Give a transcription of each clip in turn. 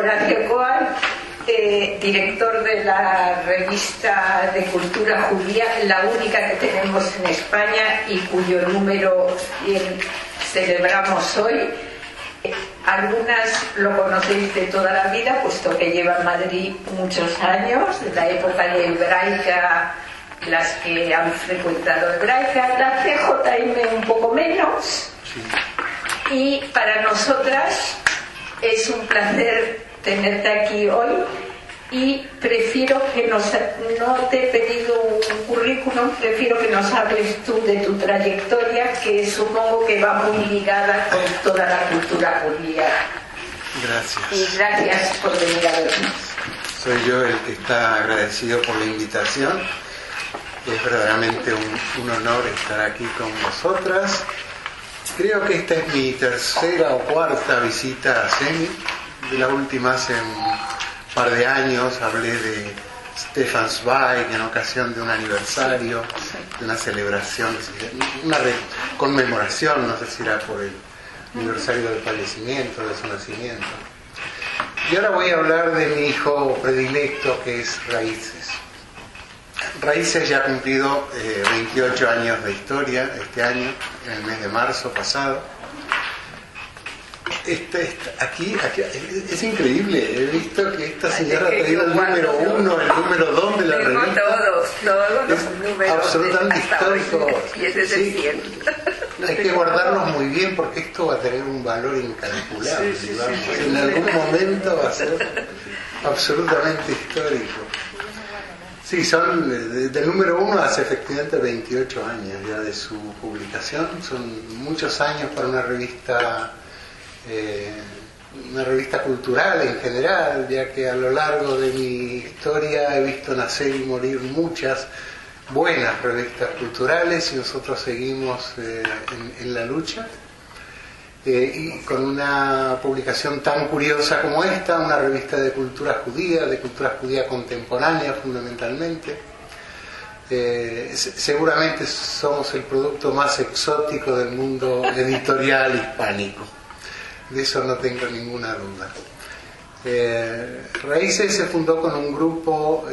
Horacio Coan, director de la revista de cultura judía, la única que tenemos en España y cuyo número celebramos hoy. Algunas lo conocéis de toda la vida, puesto que lleva en Madrid muchos años, de la época de Hebraica, las que han frecuentado Hebraica, la CJM un poco menos. Y para nosotras es un placer tenerte aquí hoy, y prefiero que no te he pedido un currículum, prefiero que nos hables tú de tu trayectoria, que supongo que va muy ligada con toda la cultura judía. Gracias. Y gracias por venir a vernos. Soy yo el que está agradecido por la invitación. Es verdaderamente un honor estar aquí con vosotras. Creo que esta es mi tercera o cuarta visita a CEMI. De la última hace un par de años hablé de Stefan Zweig en ocasión de un aniversario, de una celebración, una conmemoración, no sé si era por el aniversario del fallecimiento, de su nacimiento. Y ahora voy a hablar de mi hijo predilecto, que es Raíces. Raíces ya ha cumplido 28 años de historia este año, en el mes de marzo pasado. Aquí es increíble, he visto que esta señora ha traído el número 1, el número 2 de la revista. Todos los números absolutamente histórico. Y ese es el 100. Hay que guardarlos muy bien, porque esto va a tener un valor incalculable. Sí. En algún momento va a ser absolutamente histórico. Sí, son del número 1 hace efectivamente 28 años ya de su publicación. Son muchos años para una revista cultural en general, ya que a lo largo de mi historia he visto nacer y morir muchas buenas revistas culturales, y nosotros seguimos en la lucha, y con una publicación tan curiosa como esta, una revista de cultura judía contemporánea fundamentalmente. Seguramente somos el producto más exótico del mundo editorial hispánico. De eso no tengo ninguna duda. Raíces se fundó con un grupo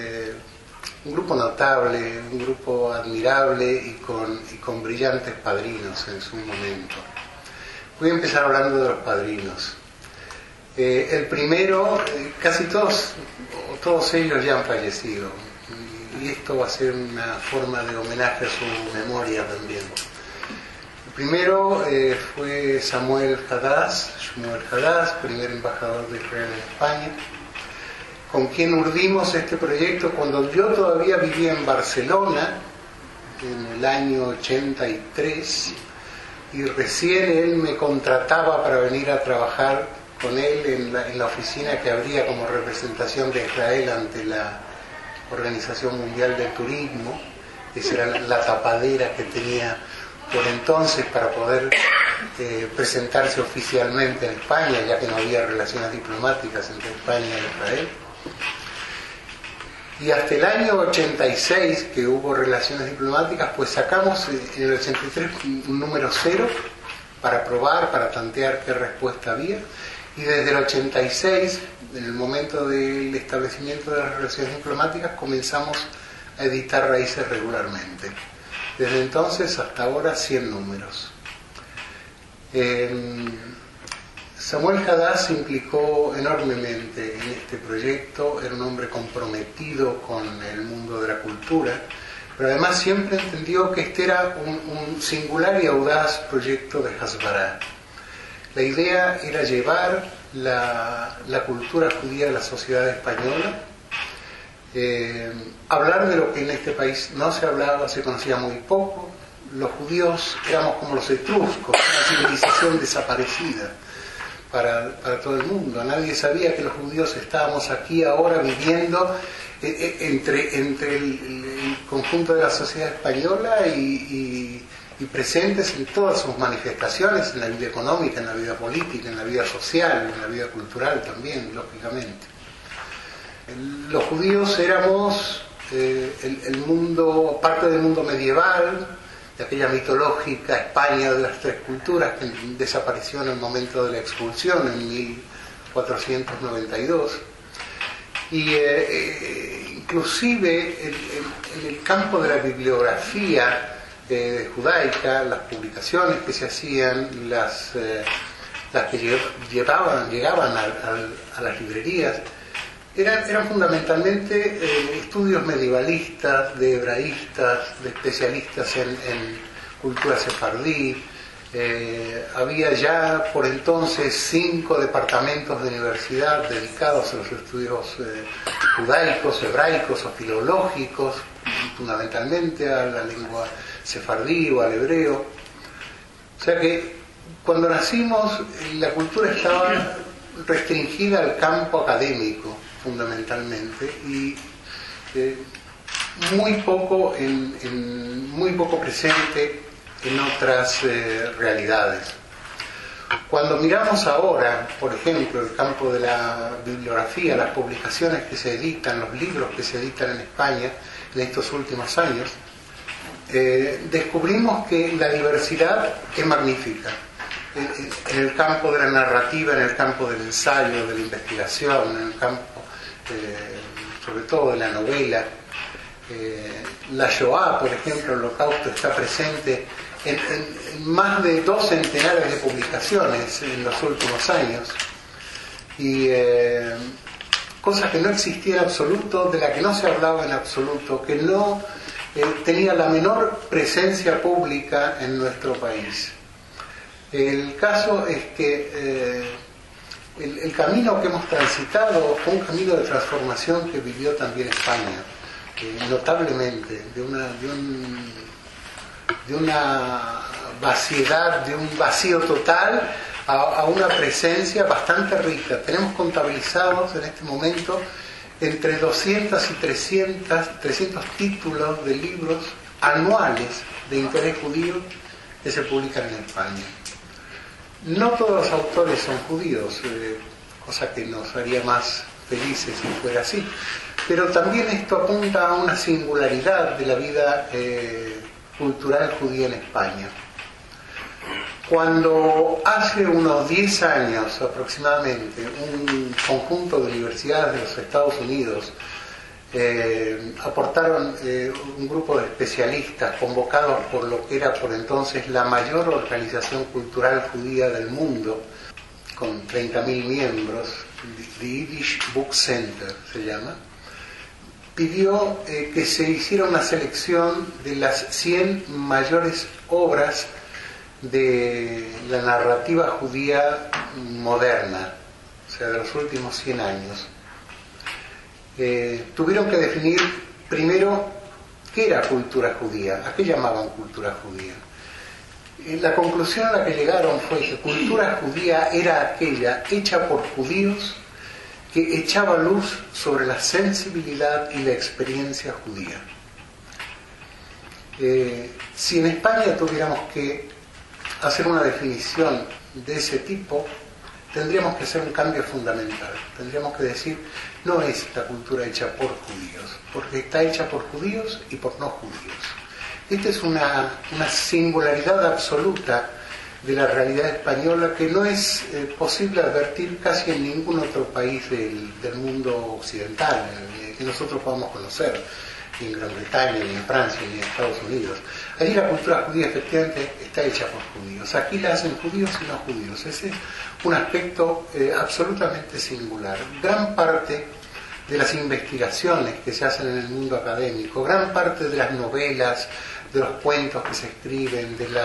notable, un grupo admirable y con brillantes padrinos en su momento. Voy a empezar hablando de los padrinos. El primero, casi todos ellos ya han fallecido, y esto va a ser una forma de homenaje a su memoria también. Primero fue Shmuel Hadass, primer embajador de Israel en España, con quien urdimos este proyecto cuando yo todavía vivía en Barcelona, en el año 83, y recién él me contrataba para venir a trabajar con él en la oficina que abría como representación de Israel ante la Organización Mundial del Turismo. Esa era la tapadera que tenía por entonces para poder presentarse oficialmente en España, ya que no había relaciones diplomáticas entre España e Israel. Y hasta el año 86, que hubo relaciones diplomáticas, pues sacamos en el 83 un número 0 para probar, para tantear qué respuesta había, y desde el 86, en el momento del establecimiento de las relaciones diplomáticas, comenzamos a editar Raíces regularmente. Desde entonces hasta ahora 100 números. Shmuel Hadass se implicó enormemente en este proyecto, era un hombre comprometido con el mundo de la cultura, pero además siempre entendió que este era un singular y audaz proyecto de Hasbara. La idea era llevar la cultura judía a la sociedad española, hablar de lo que en este país no se hablaba, se conocía muy poco. Los judíos éramos como los etruscos, una civilización desaparecida para todo el mundo. Nadie sabía que los judíos estábamos aquí ahora viviendo entre el conjunto de la sociedad española y presentes en todas sus manifestaciones, en la vida económica, en la vida política, en la vida social, en la vida cultural también, lógicamente. Los judíos éramos el mundo, parte del mundo medieval, de aquella mitológica España de las tres culturas que desapareció en el momento de la expulsión en 1492. Y inclusive en el campo de la bibliografía judaica, las publicaciones que se hacían, las que llegaban a las librerías, eran fundamentalmente estudios medievalistas, de hebraístas, de especialistas en cultura sefardí. Había ya por entonces 5 departamentos de universidad dedicados a los estudios judaicos, hebraicos o filológicos, fundamentalmente a la lengua sefardí o al hebreo. O sea que cuando nacimos la cultura estaba restringida al campo académico fundamentalmente y muy poco presente en otras realidades. Cuando miramos ahora, por ejemplo, el campo de la bibliografía, las publicaciones que se editan, los libros que se editan en España en estos últimos años, descubrimos que la diversidad es magnífica. En el campo de la narrativa, en el campo del ensayo, de la investigación, en el campo sobre todo de la novela. La Shoah, por ejemplo, el Holocausto, está presente en más de 2 centenares de publicaciones en los últimos años, y cosa que no existía en absoluto, de la que no se hablaba en absoluto, que no tenía la menor presencia pública en nuestro país. El caso es que el camino que hemos transitado fue un camino de transformación que vivió también España, notablemente, de una vaciedad, de un vacío total a una presencia bastante rica. Tenemos contabilizados en este momento entre 200 y 300 títulos de libros anuales de interés judío que se publican en España. No todos los autores son judíos, cosa que nos haría más felices si fuera así, pero también esto apunta a una singularidad de la vida cultural judía en España. Cuando hace unos 10 años aproximadamente un conjunto de universidades de los Estados Unidos aportaron un grupo de especialistas convocados por lo que era por entonces la mayor organización cultural judía del mundo, con 30.000 miembros, The Yiddish Book Center se llama, pidió que se hiciera una selección de las 100 mayores obras de la narrativa judía moderna, o sea, de los últimos 100 años. Tuvieron que definir primero qué era cultura judía, a qué llamaban cultura judía. La conclusión a la que llegaron fue que cultura judía era aquella hecha por judíos que echaba luz sobre la sensibilidad y la experiencia judía. Si en España tuviéramos que hacer una definición de ese tipo, tendríamos que hacer un cambio fundamental. Tendríamos que decir, no es la cultura hecha por judíos, porque está hecha por judíos y por no judíos. Esta es una singularidad absoluta de la realidad española que no es posible advertir casi en ningún otro país del mundo occidental que nosotros podamos conocer, ni en Gran Bretaña, ni en Francia, ni en Estados Unidos. Allí la cultura judía efectivamente está hecha por judíos. Aquí la hacen judíos y no judíos. Ese es un aspecto absolutamente singular. Gran parte de las investigaciones que se hacen en el mundo académico, gran parte de las novelas, de los cuentos que se escriben, de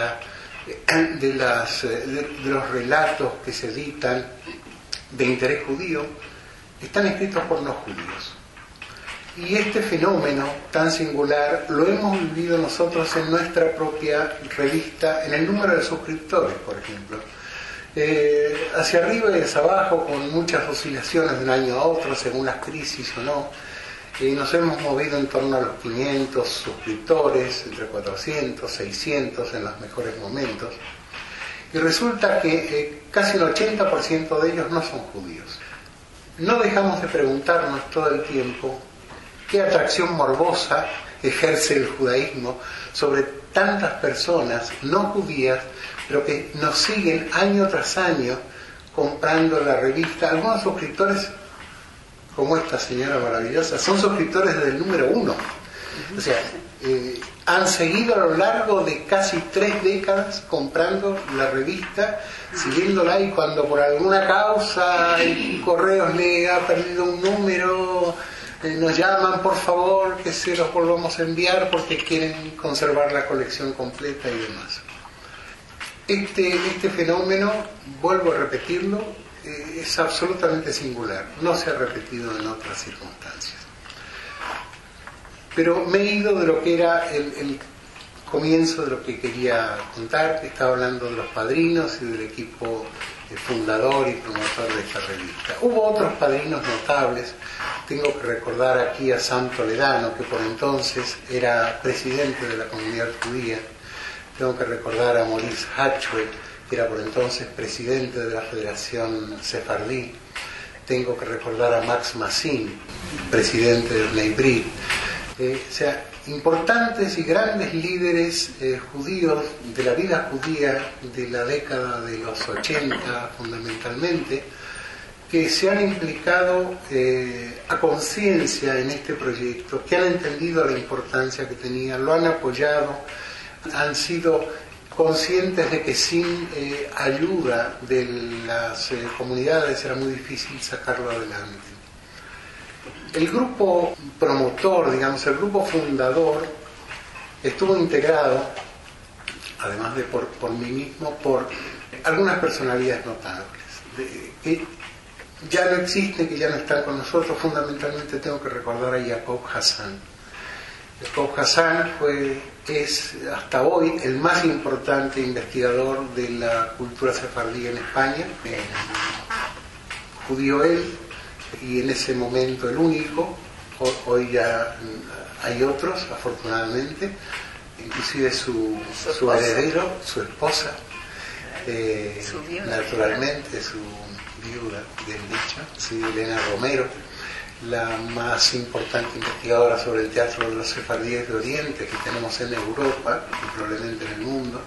los relatos que se editan de interés judío, están escritos por no judíos. Y este fenómeno tan singular lo hemos vivido nosotros en nuestra propia revista, en el número de suscriptores, por ejemplo. Hacia arriba y hacia abajo, con muchas oscilaciones de un año a otro, según las crisis o no. Nos hemos movido en torno a los 500 suscriptores, entre 400, 600 en los mejores momentos. Y resulta que casi el 80% de ellos no son judíos. No dejamos de preguntarnos todo el tiempo qué atracción morbosa ejerce el judaísmo sobre tantas personas no judías, pero que nos siguen año tras año comprando la revista. Algunos suscriptores, como esta señora maravillosa, son suscriptores desde el número 1. O sea, han seguido a lo largo de casi 3 décadas comprando la revista, siguiéndola, y cuando por alguna causa el Correos le ha perdido un número, nos llaman por favor que se los volvamos a enviar porque quieren conservar la colección completa y demás. Este fenómeno, vuelvo a repetirlo, es absolutamente singular, no se ha repetido en otras circunstancias. Pero me he ido de lo que era el comienzo de lo que quería contar. Estaba hablando de los padrinos y del equipo fundador y promotor de esta revista. Hubo otros padrinos notables. Tengo que recordar aquí a Sam Toledano, que por entonces era presidente de la comunidad judía. Tengo que recordar a Maurice Hatchwell, que era por entonces presidente de la Federación Sefardí. Tengo que recordar a Max Massin, presidente del Bnei Brit. O sea, importantes y grandes líderes judíos de la vida judía de la década de los 80 fundamentalmente, que se han implicado a conciencia en este proyecto, que han entendido la importancia que tenía, lo han apoyado, han sido conscientes de que sin ayuda de las comunidades era muy difícil sacarlo adelante. El grupo promotor, digamos, el grupo fundador, estuvo integrado, además de por mí mismo, por algunas personalidades notables, que ya no existen, que ya no están con nosotros. Fundamentalmente tengo que recordar a Jacob Hassan. Jacob Hassan es hasta hoy el más importante investigador de la cultura sefardí en España, judío él, y en ese momento el único. Hoy ya hay otros, afortunadamente, inclusive su heredero, su esposa, naturalmente su viuda, bien dicho, sí, Elena Romero, la más importante investigadora sobre el teatro de los sefardíes de Oriente que tenemos en Europa y probablemente en el mundo.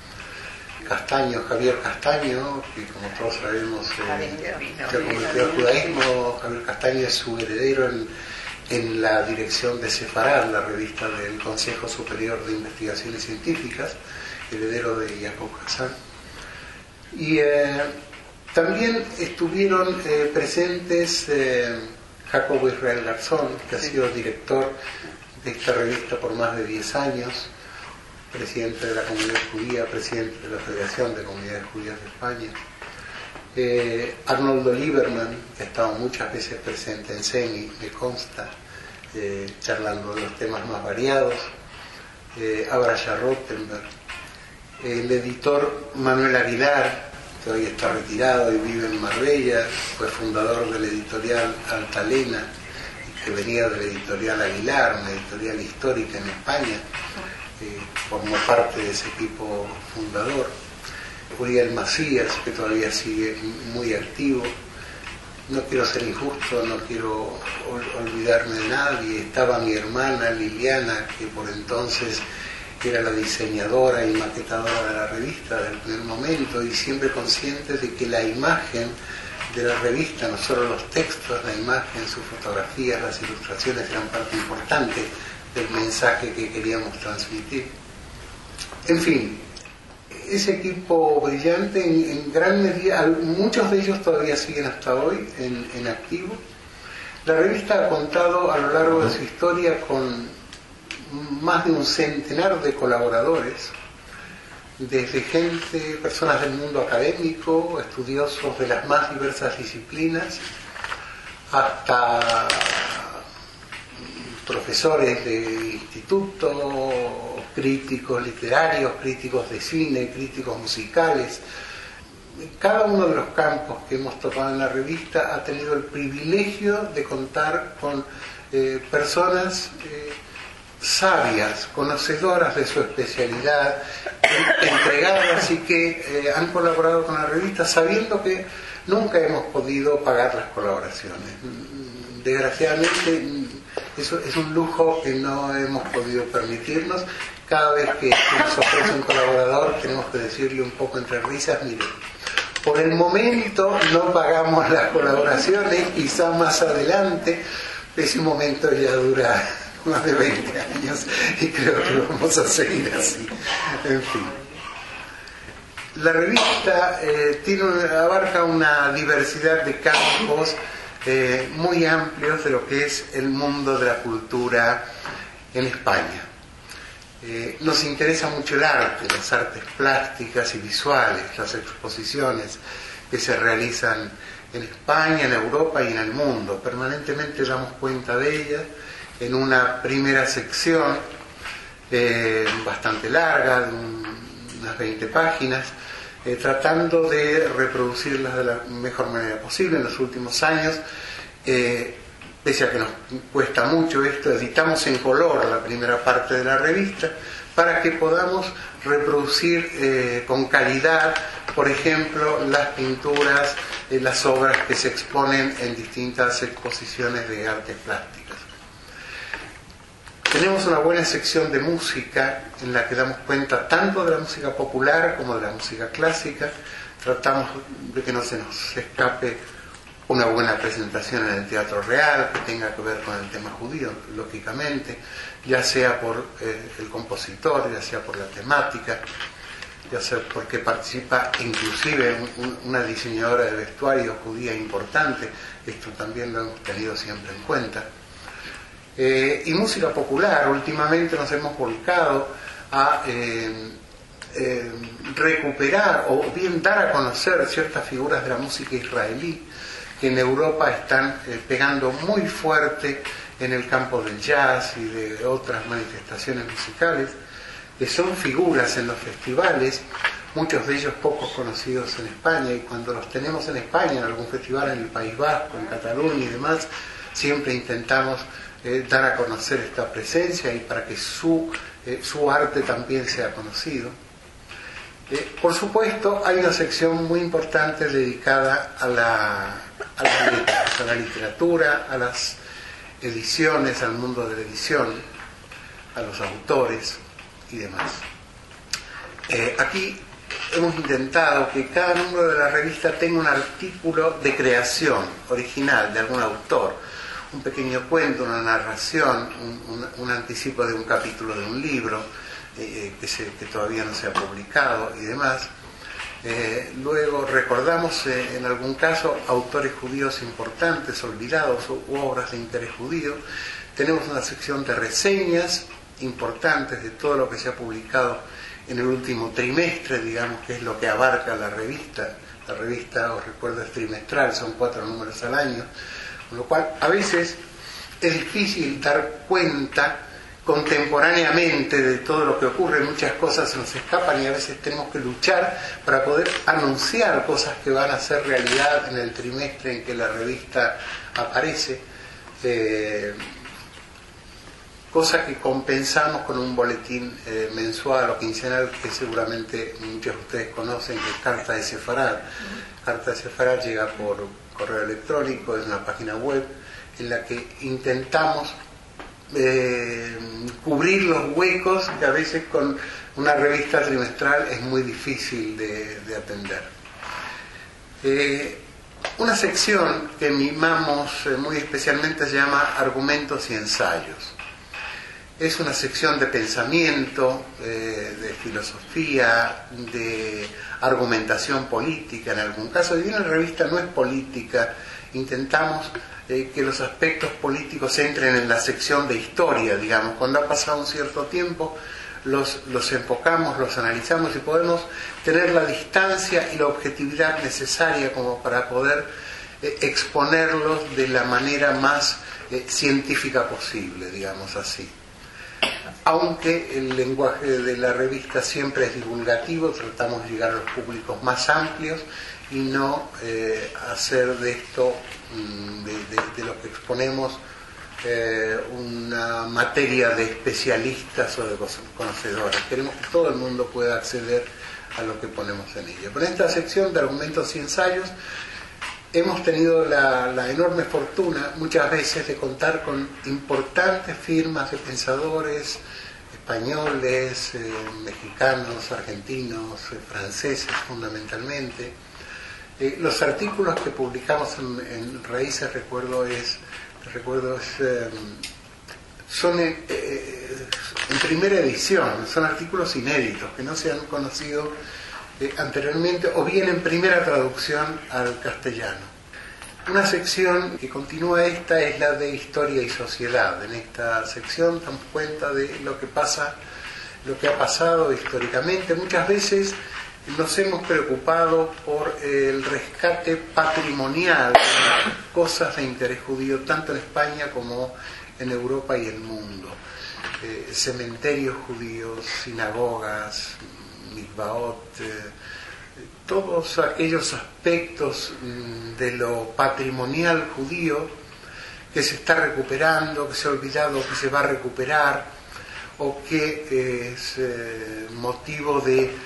Javier Castaño, que como todos sabemos se ha convertido al judaísmo. Javier Castaño es su heredero en la dirección de Sefarad, la revista del Consejo Superior de Investigaciones Científicas, heredero de Jacob Hassan. Y también estuvieron presentes Jacobo Israel Garzón, que ha sido director de esta revista por más de 10 años, presidente de la comunidad judía, presidente de la Federación de Comunidades Judías de España. Arnoldo Lieberman, que ha estado muchas veces presente en CENI, me consta, charlando de los temas más variados. Abraham Rottenberg. El editor Manuel Aguilar, que hoy está retirado y vive en Marbella, fue fundador de la editorial Altalena, que venía de la editorial Aguilar, una editorial histórica en España. Formó parte de ese equipo fundador. Uriel Macías, que todavía sigue muy activo. No quiero ser injusto, no quiero olvidarme de nadie. Estaba mi hermana Liliana, que por entonces era la diseñadora y maquetadora de la revista del primer momento, y siempre consciente de que la imagen de la revista, no solo los textos, la imagen, sus fotografías, las ilustraciones eran parte importante del mensaje que queríamos transmitir. En fin, ese equipo brillante, en gran medida, muchos de ellos todavía siguen hasta hoy en activo. La revista ha contado a lo largo de su historia con más de un centenar de colaboradores, desde personas del mundo académico, estudiosos de las más diversas disciplinas, hasta profesores de instituto, críticos literarios, críticos de cine, críticos musicales. Cada uno de los campos que hemos tocado en la revista ha tenido el privilegio de contar con personas sabias, conocedoras de su especialidad, entregadas, y que han colaborado con la revista sabiendo que nunca hemos podido pagar las colaboraciones. Desgraciadamente, eso es un lujo que no hemos podido permitirnos. Cada vez que nos ofrece un colaborador tenemos que decirle un poco entre risas: mire, Por el momento no pagamos las colaboraciones, quizá más adelante. Ese momento ya dura más de 20 años y creo que vamos a seguir así. En fin. La revista abarca una diversidad de campos muy amplios de lo que es el mundo de la cultura en España. Nos interesa mucho el arte, las artes plásticas y visuales, las exposiciones que se realizan en España, en Europa y en el mundo. Permanentemente damos cuenta de ellas en una primera sección bastante larga, de unas 20 páginas, tratando de reproducirlas de la mejor manera posible. En los últimos años, pese a que nos cuesta mucho esto, editamos en color la primera parte de la revista para que podamos reproducir con calidad, por ejemplo, las pinturas, las obras que se exponen en distintas exposiciones de artes plásticas. Tenemos una buena sección de música en la que damos cuenta tanto de la música popular como de la música clásica. Tratamos de que no se nos escape una buena presentación en el Teatro Real que tenga que ver con el tema judío, lógicamente, ya sea por el compositor, ya sea por la temática, ya sea porque participa inclusive una diseñadora de vestuario judía importante. Esto también lo hemos tenido siempre en cuenta. Y música popular. Últimamente nos hemos volcado a recuperar o bien dar a conocer ciertas figuras de la música israelí que en Europa están pegando muy fuerte en el campo del jazz y de otras manifestaciones musicales, que son figuras en los festivales, muchos de ellos pocos conocidos en España, y cuando los tenemos en España, en algún festival en el País Vasco, en Cataluña y demás, siempre intentamos dar a conocer esta presencia y para que su arte también sea conocido. Por supuesto, hay una sección muy importante dedicada a las letras, a la literatura, a las ediciones, al mundo de la edición, a los autores y demás. Aquí hemos intentado que cada número de la revista tenga un artículo de creación original de algún autor, un pequeño cuento, una narración, un anticipo de un capítulo de un libro que todavía no se ha publicado y demás. Luego recordamos en algún caso autores judíos importantes, olvidados, u obras de interés judío. Tenemos una sección de reseñas importantes de todo lo que se ha publicado en el último trimestre, digamos, que es lo que abarca la revista. La revista, os recuerdo, es trimestral, son 4 números al año, con lo cual a veces es difícil dar cuenta contemporáneamente de todo lo que ocurre. Muchas cosas se nos escapan y a veces tenemos que luchar para poder anunciar cosas que van a ser realidad en el trimestre en que la revista aparece, cosa que compensamos con un boletín mensual o quincenal que seguramente muchos de ustedes conocen, que es Carta de Sefarad. Carta de Sefarad llega por correo electrónico, es una página web en la que intentamos cubrir los huecos que a veces con una revista trimestral es muy difícil de atender. Una sección que mimamos muy especialmente se llama Argumentos y Ensayos. Es una sección de pensamiento, de filosofía, de argumentación política en algún caso. Si bien la revista no es política, intentamos que los aspectos políticos entren en la sección de historia, digamos. Cuando ha pasado un cierto tiempo, los enfocamos, los analizamos y podemos tener la distancia y la objetividad necesaria como para poder exponerlos de la manera más científica posible, digamos así. Aunque el lenguaje de la revista siempre es divulgativo, tratamos de llegar a los públicos más amplios y no hacer de esto, de lo que exponemos, una materia de especialistas o de conocedores. Queremos que todo el mundo pueda acceder a lo que ponemos en ella. Pero en esta sección de argumentos y ensayos hemos tenido la enorme fortuna muchas veces de contar con importantes firmas de pensadores españoles, mexicanos, argentinos, franceses fundamentalmente, Los artículos que publicamos en Raíces, son en primera edición, son artículos inéditos que no se han conocido anteriormente, o bien en primera traducción al castellano. Una sección que continúa esta es la de Historia y Sociedad. En esta sección damos cuenta de lo que ha pasado históricamente. Muchas veces nos hemos preocupado por el rescate patrimonial de cosas de interés judío, tanto en España como en Europa y el mundo. Cementerios judíos, sinagogas, mikvaot, todos aquellos aspectos de lo patrimonial judío que se está recuperando, que se ha olvidado, que se va a recuperar, o que es motivo de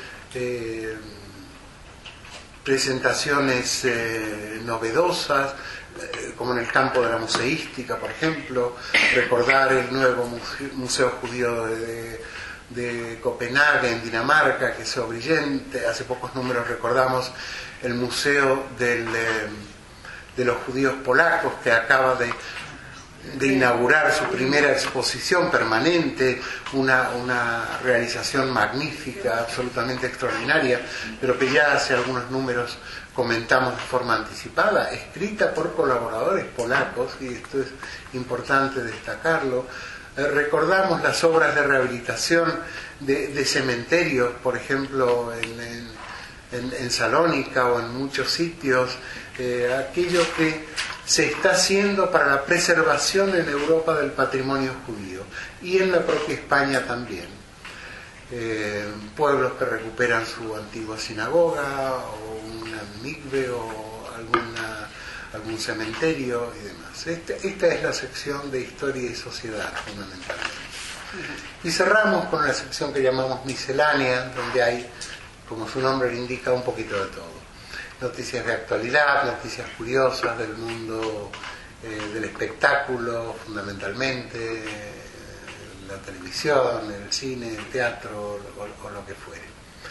presentaciones novedosas, como en el campo de la museística, por ejemplo, recordar el nuevo Museo Judío de Copenhague, en Dinamarca, que es brillante. Hace pocos números recordamos el Museo de los Judíos Polacos, que acaba de inaugurar su primera exposición permanente, una realización magnífica, absolutamente extraordinaria, pero que ya hace algunos números comentamos de forma anticipada, escrita por colaboradores polacos, y esto es importante destacarlo. Recordamos las obras de rehabilitación de cementerios, por ejemplo, en Salónica o en muchos sitios, aquello que se está haciendo para la preservación en Europa del patrimonio judío, y en la propia España también. Pueblos que recuperan su antigua sinagoga, o una mikve, o algún cementerio y demás. Esta es la sección de Historia y Sociedad, fundamentalmente. Y cerramos con la sección que llamamos Miscelánea, donde hay, como su nombre le indica, un poquito de todo. Noticias de actualidad, noticias curiosas del mundo del espectáculo, fundamentalmente, la televisión, el cine, el teatro, o lo que fuere.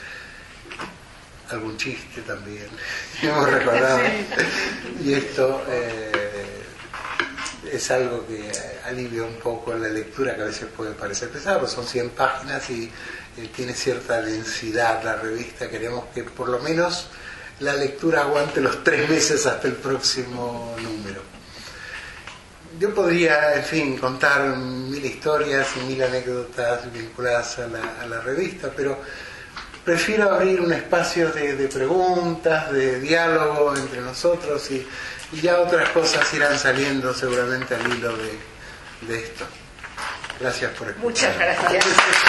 Algún chiste también, hemos recordado. Y esto es algo que alivia un poco la lectura, que a veces puede parecer pesada, pero son 100 páginas y tiene cierta densidad la revista. Queremos que por lo menos la lectura aguante los 3 meses hasta el próximo número. Yo podría, en fin, contar 1000 historias y 1000 anécdotas vinculadas a la revista, pero prefiero abrir un espacio de preguntas, de diálogo entre nosotros, y ya otras cosas irán saliendo seguramente al hilo de esto. Gracias por escuchar. Muchas gracias.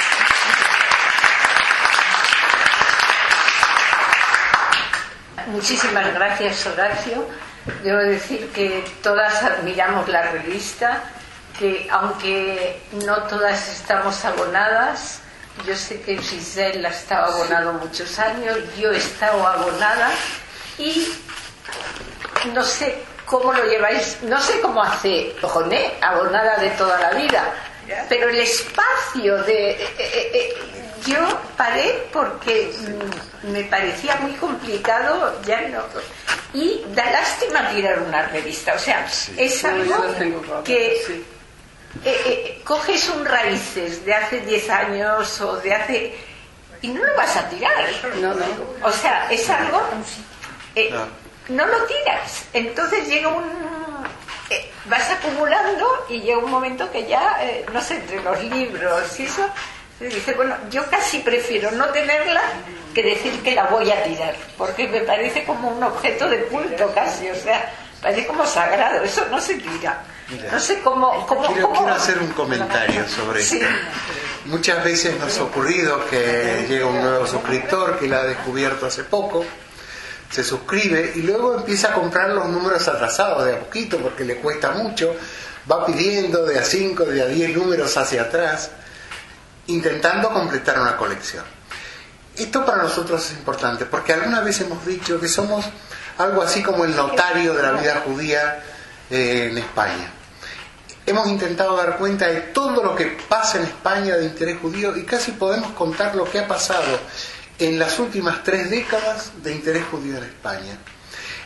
Muchísimas gracias, Horacio. Debo decir que todas admiramos la revista, que aunque no todas estamos abonadas, yo sé que Giselle ha estado abonado muchos años, yo he estado abonada, y no sé cómo lo lleváis, no sé cómo hace Joné, abonada de toda la vida, pero el espacio yo paré porque me parecía muy complicado, ya no, y da lástima tirar una revista, o sea, sí. Es algo que coges un Raíces de hace 10 años o de hace, y no lo vas a tirar, no. O sea, es algo, no lo tiras, entonces llega vas acumulando y llega un momento que ya, no sé, entre los libros y eso, dice, bueno, yo casi prefiero no tenerla que decir que la voy a tirar, porque me parece como un objeto de culto casi, o sea, parece como sagrado, eso no se tira. Mira, no sé cómo quiero hacer un comentario sobre esto. Muchas veces nos ha ocurrido que llega un nuevo suscriptor que la ha descubierto hace poco, se suscribe y luego empieza a comprar los números atrasados de a poquito porque le cuesta mucho, va pidiendo de a 5, de a 10 números hacia atrás, intentando completar una colección. Esto para nosotros es importante porque alguna vez hemos dicho que somos algo así como el notario de la vida judía en España. Hemos intentado dar cuenta de todo lo que pasa en España de interés judío y casi podemos contar lo que ha pasado en las últimas 3 décadas de interés judío en España.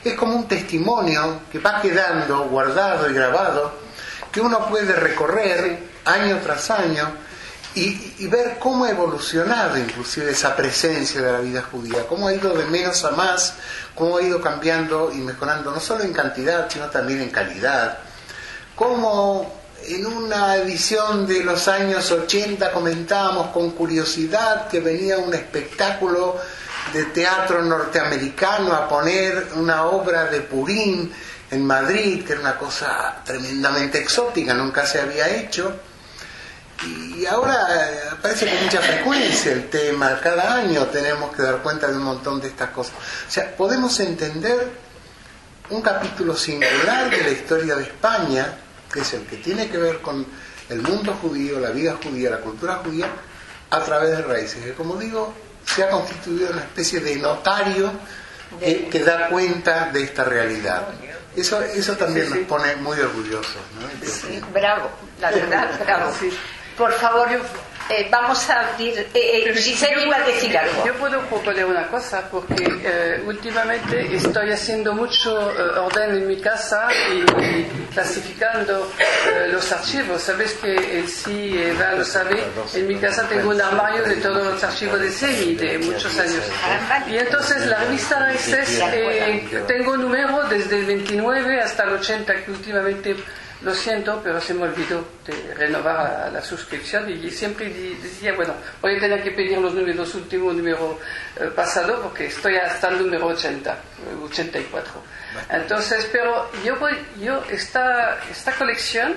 es como un testimonio que va quedando guardado y grabado, que uno puede recorrer año tras año y ver cómo ha evolucionado inclusive esa presencia de la vida judía, cómo ha ido de menos a más, cómo ha ido cambiando y mejorando no solo en cantidad sino también en calidad, cómo en una edición de los años 80 comentábamos con curiosidad que venía un espectáculo de teatro norteamericano a poner una obra de Purim en Madrid, que era una cosa tremendamente exótica, nunca se había hecho. Y ahora aparece con mucha frecuencia el tema, cada año tenemos que dar cuenta de un montón de estas cosas. O sea, podemos entender un capítulo singular de la historia de España, que es el que tiene que ver con el mundo judío, la vida judía, la cultura judía, a través de Raíces, que como digo, se ha constituido una especie de notario que da cuenta de esta realidad. Eso también nos pone muy orgullosos, ¿no? Sí, bravo, la verdad, bravo. Por favor, vamos a abrir. Giselle iba a decir algo. Yo puedo proponer una cosa, porque últimamente estoy haciendo mucho orden en mi casa y clasificando los archivos. Sabes que sí, Eva lo sabe, en mi casa tengo un armario de todos los archivos de SEMI de muchos años. Y entonces la revista Raíces, tengo un número desde el 29 hasta el 80, que últimamente... Lo siento, pero se me olvidó de renovar la suscripción y siempre decía, bueno, voy a tener que pedir los últimos números pasados porque estoy hasta el número 84. Entonces, pero esta colección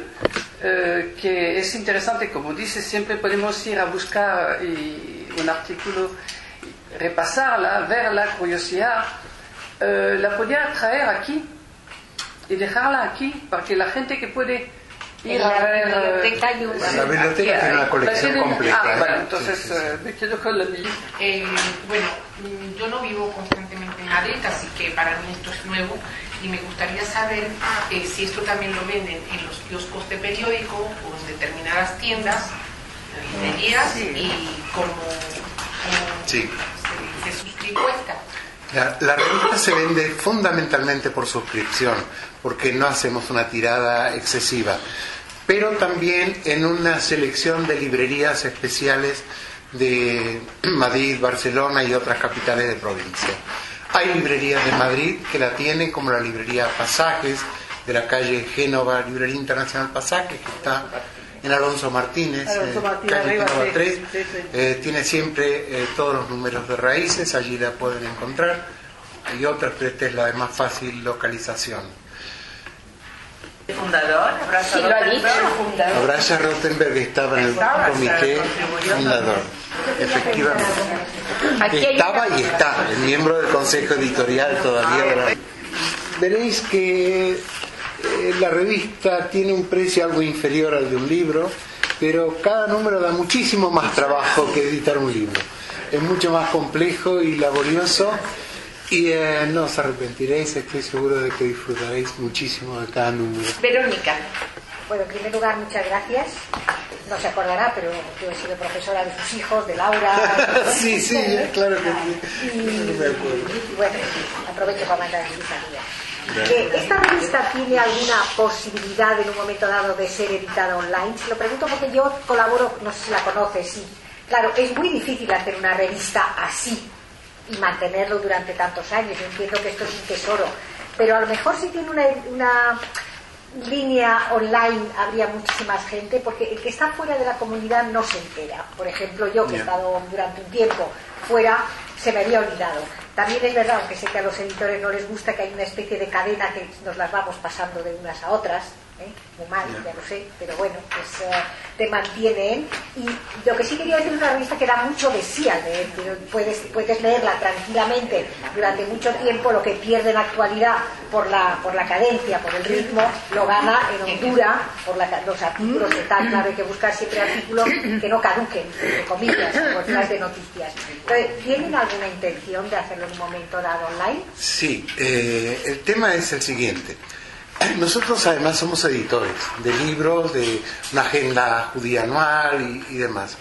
que es interesante, como dices, siempre podemos ir a buscar un artículo, repasarla, verla, curiosidad, la podía traer aquí y dejarla aquí para que la gente que puede ir a ver... La biblioteca tiene una colección completa. Bueno, entonces me quedo con la mía. Bueno, yo no vivo constantemente en Madrid, así que para mí esto es nuevo y me gustaría saber si esto también lo venden en los kioscos de periódico o en determinadas tiendas, librerías, y cómo se suscribe esta. La revista se vende fundamentalmente por suscripción, porque no hacemos una tirada excesiva, pero también en una selección de librerías especiales de Madrid, Barcelona y otras capitales de provincia. Hay librerías de Madrid que la tienen, como la librería Pasajes, de la calle Génova, Librería Internacional Pasajes, que está en Alonso Martínez, calle Génova 3, tiene siempre todos los números de Raíces, allí la pueden encontrar. Hay otras, pero esta es la de más fácil localización. Fundador, Sí, lo ha dicho, fundador. Abraham Rothenberg estaba en el comité fundador, efectivamente. Estaba y está, el miembro del consejo editorial todavía. Veréis que la revista tiene un precio algo inferior al de un libro, pero cada número da muchísimo más trabajo que editar un libro. Es mucho más complejo y laborioso, y no os arrepentiréis, estoy seguro de que disfrutaréis muchísimo de cada número. Verónica. Bueno, en primer lugar, muchas gracias. No se acordará, pero yo he sido profesora de sus hijos, de Laura. Sí, claro que sí. Y bueno, aprovecho para mandar feliz día. ¿Esta revista tiene alguna posibilidad en un momento dado de ser editada online? Se lo pregunto porque yo colaboro, no sé si la conoces, sí. Claro, es muy difícil hacer una revista así y mantenerlo durante tantos años. Yo entiendo que esto es un tesoro, pero a lo mejor si tiene una línea online habría muchísima gente, porque el que está fuera de la comunidad no se entera. Por ejemplo, yo que he estado durante un tiempo fuera, se me había olvidado. También es verdad, aunque sé que a los editores no les gusta, que hay una especie de cadena que nos las vamos pasando de unas a otras, muy mal, ya lo sé, pero bueno, pues te mantienen. Y lo que sí quería decir es una revista que da mucho de sí al leer, puedes leerla tranquilamente durante mucho tiempo. Lo que pierde en actualidad por la cadencia, por el ritmo, lo gana en hondura por los artículos de tal. Claro, hay que buscar siempre artículos que no caduquen, entre comillas, por de noticias. Entonces, ¿tienen alguna intención de hacerlo en un momento dado online? Sí, el tema es el siguiente. Nosotros además somos editores de libros, de una agenda judía anual y demás.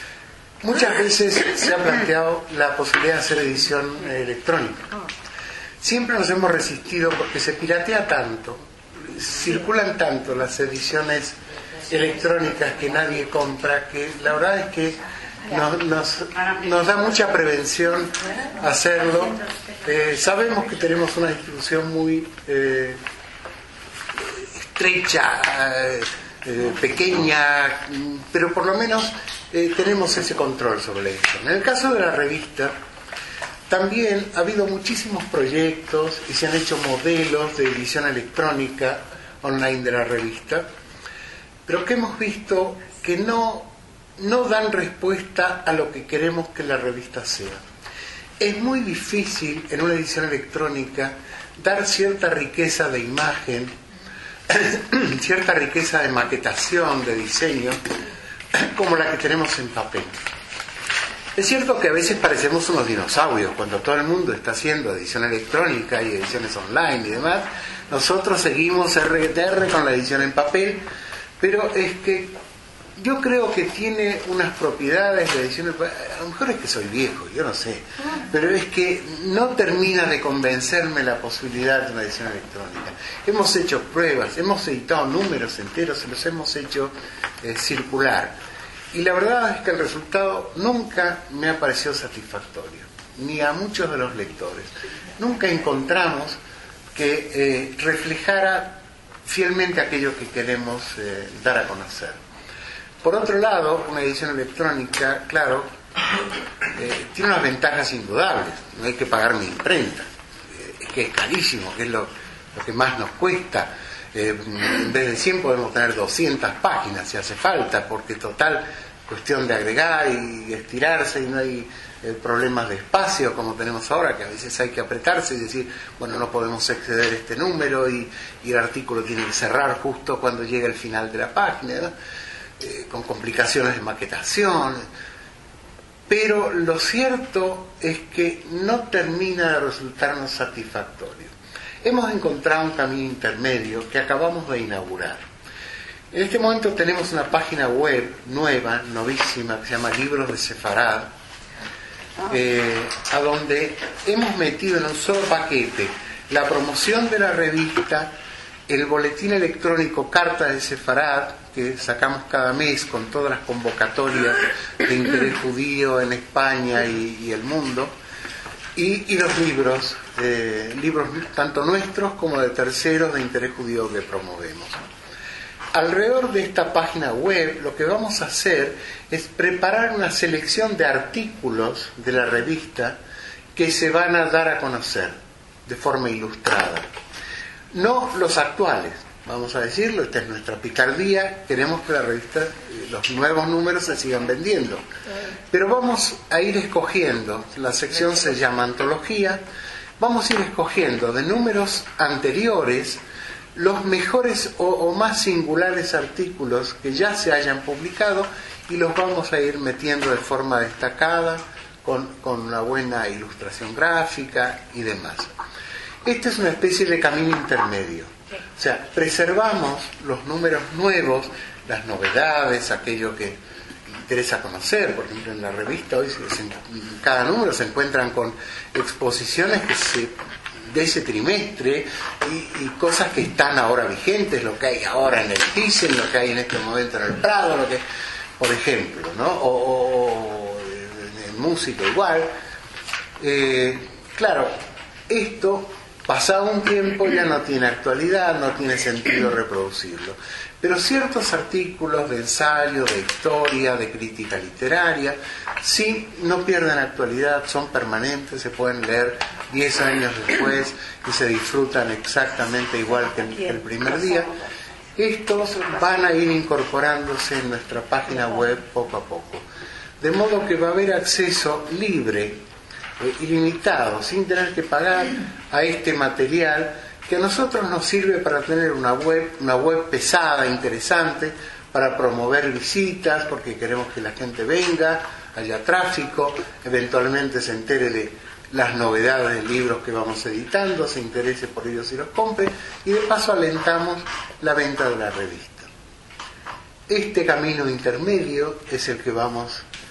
Muchas veces se ha planteado la posibilidad de hacer edición electrónica. siempre nos hemos resistido porque se piratea tanto, circulan tanto las ediciones electrónicas que nadie compra, que la verdad es que nos da mucha prevención hacerlo. Sabemos que tenemos una distribución muy estrecha, pequeña, pero por lo menos tenemos ese control sobre esto. En el caso de la revista, también ha habido muchísimos proyectos y se han hecho modelos de edición electrónica online de la revista, pero que hemos visto que no dan respuesta a lo que queremos que la revista sea. Es muy difícil en una edición electrónica dar cierta riqueza de imagen, cierta riqueza de maquetación, de diseño, como la que tenemos en papel. Es cierto que a veces parecemos unos dinosaurios cuando todo el mundo está haciendo edición electrónica y ediciones online y demás. Nosotros seguimos RTR con la edición en papel, pero es que yo creo que tiene unas propiedades de edición en papel. A lo mejor es que soy viejo, yo no sé, pero es que no termina de convencerme la posibilidad de una edición electrónica. Hemos hecho pruebas, hemos editado números enteros, se los hemos hecho circular. Y la verdad es que el resultado nunca me ha parecido satisfactorio, ni a muchos de los lectores. Nunca encontramos que reflejara fielmente aquello que queremos dar a conocer. Por otro lado, una edición electrónica, claro, tiene unas ventajas indudable. No hay que pagar mi imprenta, que es carísimo, que es lo que más nos cuesta. En vez de 100 podemos tener 200 páginas si hace falta, porque total, cuestión de agregar y estirarse, y no hay problemas de espacio como tenemos ahora, que a veces hay que apretarse y decir, bueno, no podemos exceder este número, y el artículo tiene que cerrar justo cuando llega el final de la página, ¿no? Con complicaciones de maquetación. Pero lo cierto es que no termina de resultarnos satisfactorio. Hemos encontrado un camino intermedio que acabamos de inaugurar. En este momento tenemos una página web nueva, novísima, que se llama Libros de Sefarad, a donde hemos metido en un solo paquete la promoción de la revista, el boletín electrónico Carta de Sefarad, que sacamos cada mes con todas las convocatorias de interés judío en España y el mundo, y los libros tanto nuestros como de terceros de interés judío que promovemos. Alrededor de esta página web lo que vamos a hacer es preparar una selección de artículos de la revista que se van a dar a conocer de forma ilustrada. No los actuales, vamos a decirlo, esta es nuestra picardía, queremos que la revista, los nuevos números se sigan vendiendo. Pero vamos a ir escogiendo, la sección se llama Antología, vamos a ir escogiendo de números anteriores los mejores o más singulares artículos que ya se hayan publicado, y los vamos a ir metiendo de forma destacada, con una buena ilustración gráfica y demás. Esta es una especie de camino intermedio. O sea, preservamos los números nuevos, las novedades, aquello que interesa conocer. Por ejemplo, en la revista hoy en cada número se encuentran con exposiciones de ese trimestre y cosas que están ahora vigentes, lo que hay ahora en el Thyssen, lo que hay en este momento en el Prado, lo que, por ejemplo, ¿no? O en música igual. Claro, esto, pasado un tiempo, ya no tiene actualidad, no tiene sentido reproducirlo. Pero ciertos artículos de ensayo, de historia, de crítica literaria, sí no pierden actualidad, son permanentes, se pueden leer 10 años después y se disfrutan exactamente igual que el primer día. Estos van a ir incorporándose en nuestra página web poco a poco. De modo que va a haber acceso libre, ilimitado, sin tener que pagar a este material, que a nosotros nos sirve para tener una web pesada, interesante, para promover visitas, porque queremos que la gente venga, haya tráfico, eventualmente se entere de las novedades de libros que vamos editando, se interese por ellos y los compre, y de paso alentamos la venta de la revista. Este camino intermedio es el que vamos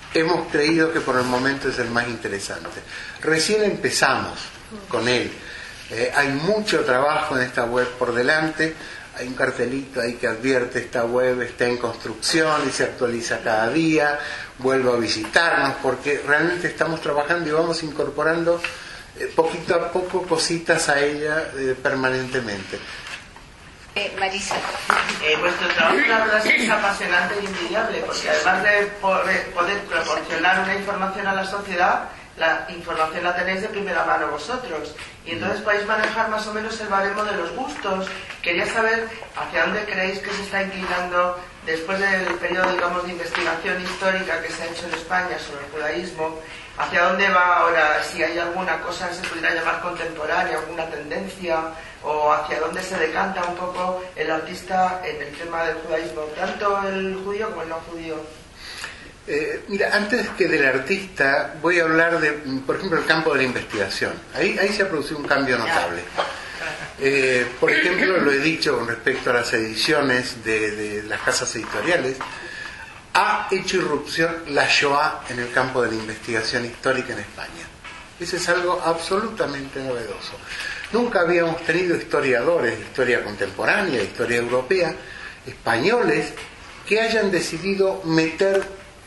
hemos creído que por el momento es el más interesante. Recién empezamos con él. Hay mucho trabajo en esta web por delante. Hay un cartelito ahí que advierte: esta web está en construcción y se actualiza cada día. Vuelvo a visitarnos, porque realmente estamos trabajando y vamos incorporando poquito a poco cositas a ella permanentemente. Marisa. Vuestro trabajo, la verdad, es apasionante y envidiable, porque además de poder proporcionar una información a la sociedad, la información la tenéis de primera mano vosotros, y entonces podéis manejar más o menos el baremo de los gustos. Quería saber hacia dónde creéis que se está inclinando después del periodo, digamos, de investigación histórica que se ha hecho en España sobre el judaísmo. ¿Hacia dónde va ahora? Si hay alguna cosa que se pudiera llamar contemporánea, alguna tendencia, o hacia dónde se decanta un poco el artista en el tema del judaísmo, tanto el judío como el no judío. Mira, antes que del artista, voy a hablar de, por ejemplo, el campo de la investigación. Ahí se ha producido un cambio notable. Por ejemplo, lo he dicho con respecto a las ediciones de las casas editoriales, ha hecho irrupción la Shoah en el campo de la investigación histórica en España. Eso es algo absolutamente novedoso. Nunca habíamos tenido historiadores de historia contemporánea, de historia europea, españoles, que hayan decidido meter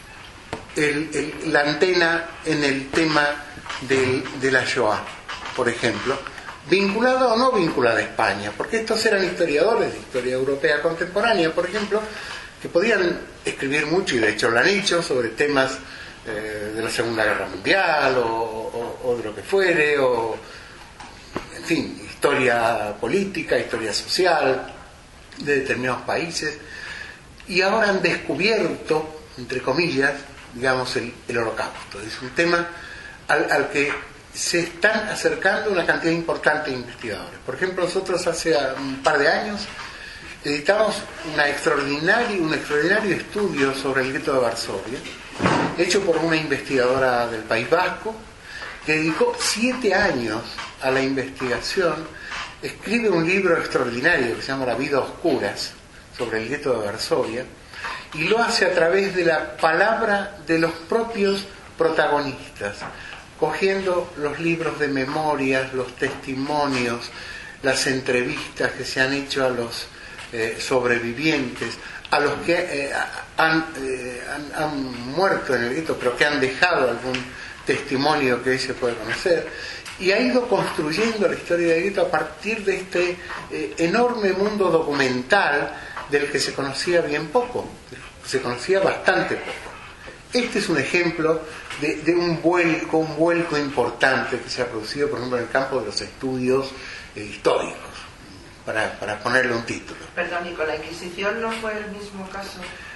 la antena en el tema de la Shoah, por ejemplo, vinculado o no vinculado a España, porque estos eran historiadores de historia europea contemporánea, por ejemplo, que podían escribir mucho, y de hecho lo han hecho, sobre temas de la Segunda Guerra Mundial o de lo que fuere, o en fin, historia política, historia social de determinados países, y ahora han descubierto, entre comillas, digamos, el Holocausto. Es un tema al que se están acercando una cantidad importante de investigadores. Por ejemplo, nosotros hace un par de años editamos un extraordinario estudio sobre el gueto de Varsovia, hecho por una investigadora del País Vasco, que dedicó 7 años a la investigación. Escribe un libro extraordinario que se llama La vida a oscuras, sobre el gueto de Varsovia, y lo hace a través de la palabra de los propios protagonistas, cogiendo los libros de memorias, los testimonios, las entrevistas que se han hecho a los sobrevivientes, a los que han muerto en el gueto, pero que han dejado algún testimonio que hoy se puede conocer, y ha ido construyendo la historia del gueto a partir de este enorme mundo documental del que se conocía bien poco, se conocía bastante poco. Este es un ejemplo de un vuelco importante que se ha producido, por ejemplo, en el campo de los estudios históricos, para ponerle un título. Perdón, ¿y con la Inquisición no fue el mismo caso?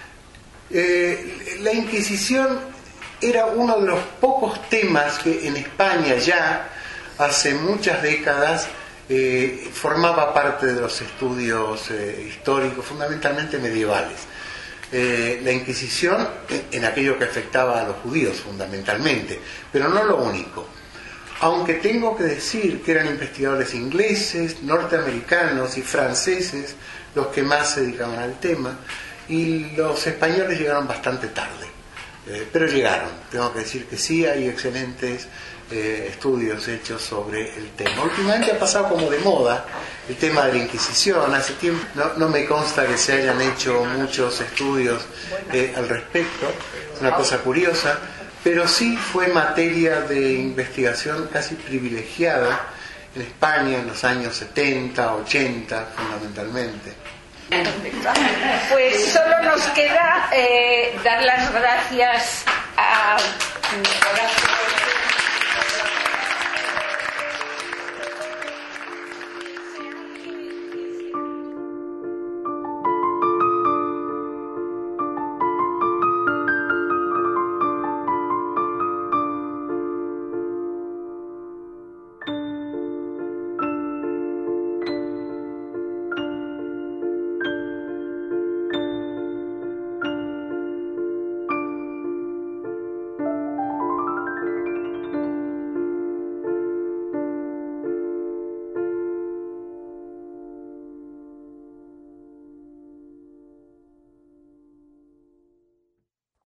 La Inquisición era uno de los pocos temas que en España ya hace muchas décadas formaba parte de los estudios históricos, fundamentalmente medievales. La Inquisición en aquello que afectaba a los judíos fundamentalmente, pero no lo único. Aunque tengo que decir que eran investigadores ingleses, norteamericanos y franceses los que más se dedicaban al tema, y los españoles llegaron bastante tarde, pero llegaron. Tengo que decir que sí, hay excelentes estudios hechos sobre el tema. Últimamente ha pasado como de moda el tema de la Inquisición. Hace tiempo no me consta que se hayan hecho muchos estudios al respecto, es una cosa curiosa, pero sí fue materia de investigación casi privilegiada en España en los años 70, 80 fundamentalmente. Pues solo nos queda dar las gracias a